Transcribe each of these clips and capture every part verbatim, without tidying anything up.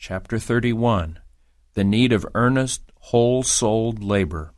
Chapter thirty-one. The Need of Earnest, Whole-Souled Labor.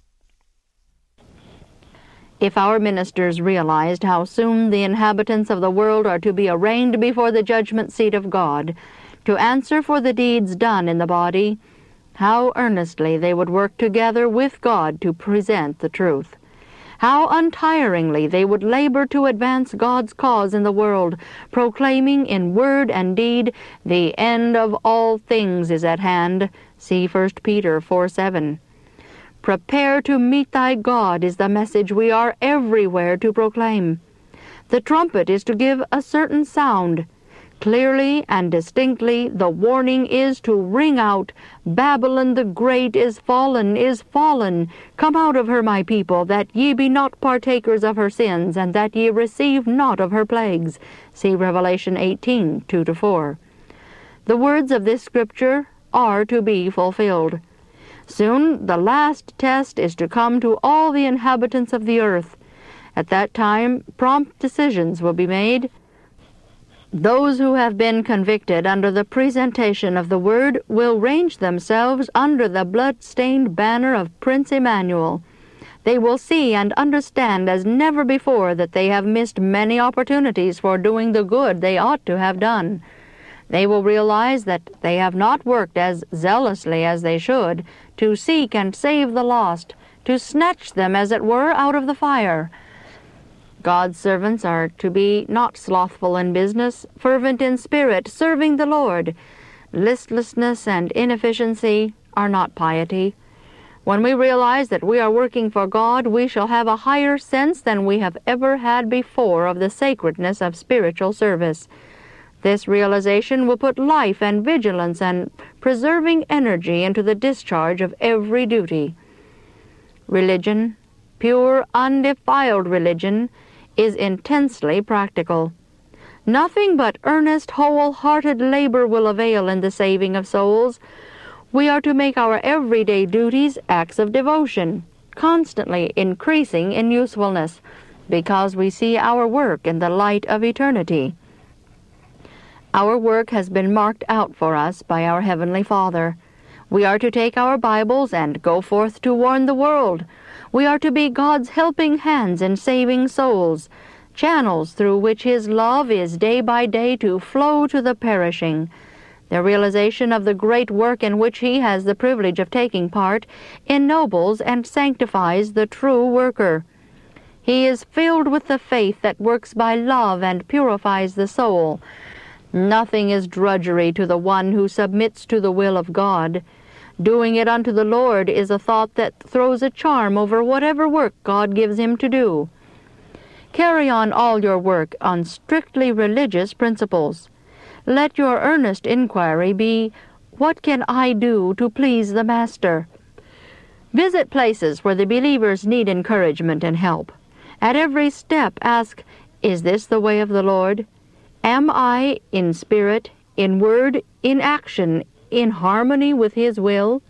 If our ministers realized how soon the inhabitants of the world are to be arraigned before the judgment seat of God, to answer for the deeds done in the body, how earnestly they would work together with God to present the truth. How untiringly they would labor to advance God's cause in the world, proclaiming in word and deed, "The end of all things is at hand." See First Peter four seven. "Prepare to meet thy God" is the message we are everywhere to proclaim. The trumpet is to give a certain sound. Clearly and distinctly the warning is to ring out, "Babylon the great is fallen, is fallen. Come out of her, my people, that ye be not partakers of her sins, and that ye receive not of her plagues." See Revelation eighteen two to four. The words of this scripture are to be fulfilled. Soon the last test is to come to all the inhabitants of the earth. At that time, prompt decisions will be made. Those who have been convicted under the presentation of the Word will range themselves under the blood-stained banner of Prince Emmanuel. They will see and understand as never before that they have missed many opportunities for doing the good they ought to have done. They will realize that they have not worked as zealously as they should to seek and save the lost, to snatch them, as it were, out of the fire. God's servants are to be not slothful in business, fervent in spirit, serving the Lord. Listlessness and inefficiency are not piety. When we realize that we are working for God, we shall have a higher sense than we have ever had before of the sacredness of spiritual service. This realization will put life and vigilance and preserving energy into the discharge of every duty. Religion, pure, undefiled religion, is intensely practical. Nothing but earnest, whole-hearted labor will avail in the saving of souls. We are to make our everyday duties acts of devotion, constantly increasing in usefulness, because we see our work in the light of eternity. Our work has been marked out for us by our Heavenly Father. We are to take our Bibles and go forth to warn the world. We are to be God's helping hands in saving souls, channels through which His love is day by day to flow to the perishing. The realization of the great work in which He has the privilege of taking part ennobles and sanctifies the true worker. He is filled with the faith that works by love and purifies the soul. Nothing is drudgery to the one who submits to the will of God. Doing it unto the Lord is a thought that throws a charm over whatever work God gives him to do. Carry on all your work on strictly religious principles. Let your earnest inquiry be, "What can I do to please the Master?" Visit places where the believers need encouragement and help. At every step ask, "Is this the way of the Lord? Am I, in spirit, in word, in action, in harmony with His will?"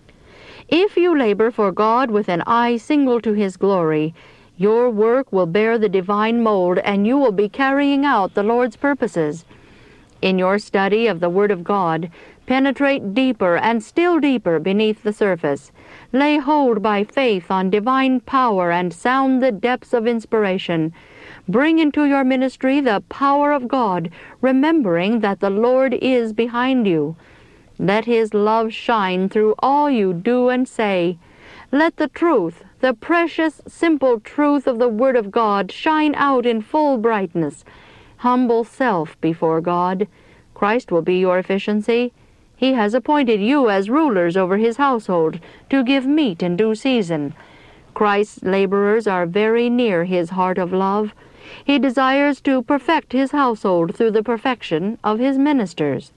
If you labor for God with an eye single to His glory, your work will bear the divine mold, and you will be carrying out the Lord's purposes. In your study of the Word of God, penetrate deeper and still deeper beneath the surface. Lay hold by faith on divine power and sound the depths of inspiration. Bring into your ministry the power of God, remembering that the Lord is behind you. Let His love shine through all you do and say. Let the truth, the precious, simple truth of the Word of God shine out in full brightness. Humble self before God. Christ will be your efficiency. He has appointed you as rulers over His household to give meat in due season. Christ's laborers are very near His heart of love. He desires to perfect His household through the perfection of His ministers.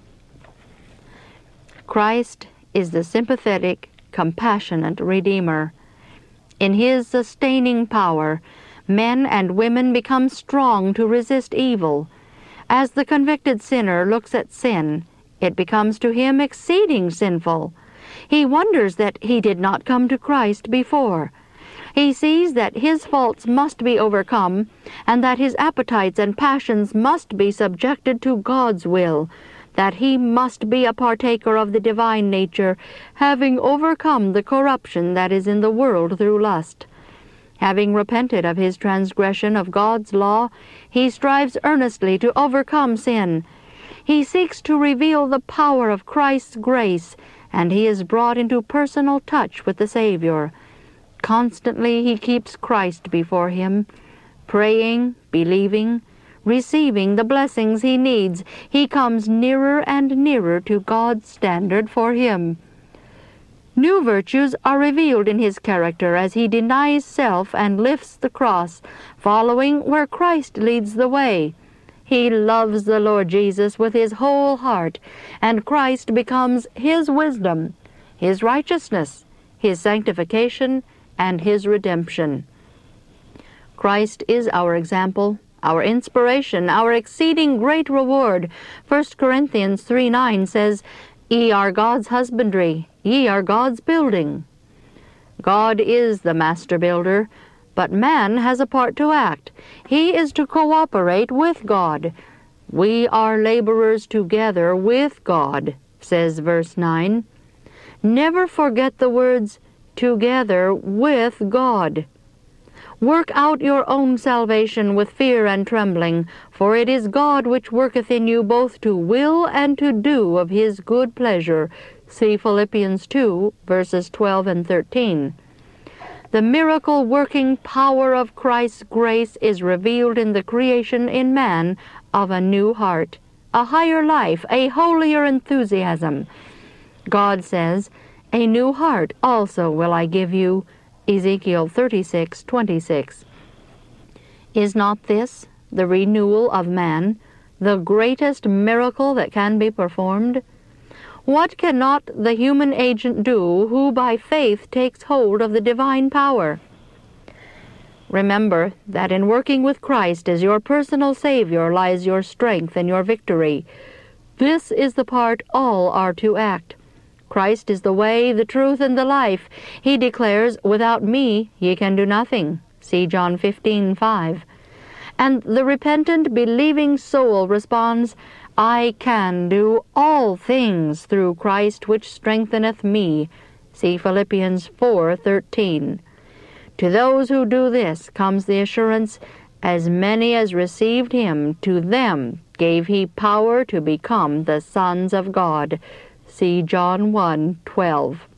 Christ is the sympathetic, compassionate Redeemer. In His sustaining power, men and women become strong to resist evil. As the convicted sinner looks at sin, it becomes to him exceeding sinful. He wonders that he did not come to Christ before. He sees that his faults must be overcome, and that his appetites and passions must be subjected to God's will, that he must be a partaker of the divine nature, having overcome the corruption that is in the world through lust. Having repented of his transgression of God's law, he strives earnestly to overcome sin. He seeks to reveal the power of Christ's grace, and he is brought into personal touch with the Savior. Constantly he keeps Christ before him. Praying, believing, receiving the blessings he needs, he comes nearer and nearer to God's standard for him. New virtues are revealed in his character as he denies self and lifts the cross, following where Christ leads the way. He loves the Lord Jesus with his whole heart, and Christ becomes his wisdom, his righteousness, his sanctification, and his redemption. Christ is our example, our inspiration, our exceeding great reward. First Corinthians three nine says, "Ye are God's husbandry, ye are God's building." God is the master builder, but man has a part to act. He is to cooperate with God. We are laborers together with God, says verse nine. Never forget the words, together with God. Work out your own salvation with fear and trembling, for it is God which worketh in you both to will and to do of his good pleasure. See Philippians two, verses twelve and thirteen. The miracle-working power of Christ's grace is revealed in the creation in man of a new heart, a higher life, a holier enthusiasm. God says, "A new heart also will I give you," Ezekiel thirty-six twenty-six. Is not this, the renewal of man, the greatest miracle that can be performed? What cannot the human agent do who by faith takes hold of the divine power? Remember that in working with Christ as your personal Savior lies your strength and your victory. This is the part all are to act. Christ is the way, the truth, and the life. He declares, "Without me ye can do nothing." See John fifteen five. And the repentant, believing soul responds, "I can do all things through Christ which strengtheneth me." See Philippians four thirteen. To those who do this comes the assurance, "As many as received him, to them gave he power to become the sons of God." See John one twelve.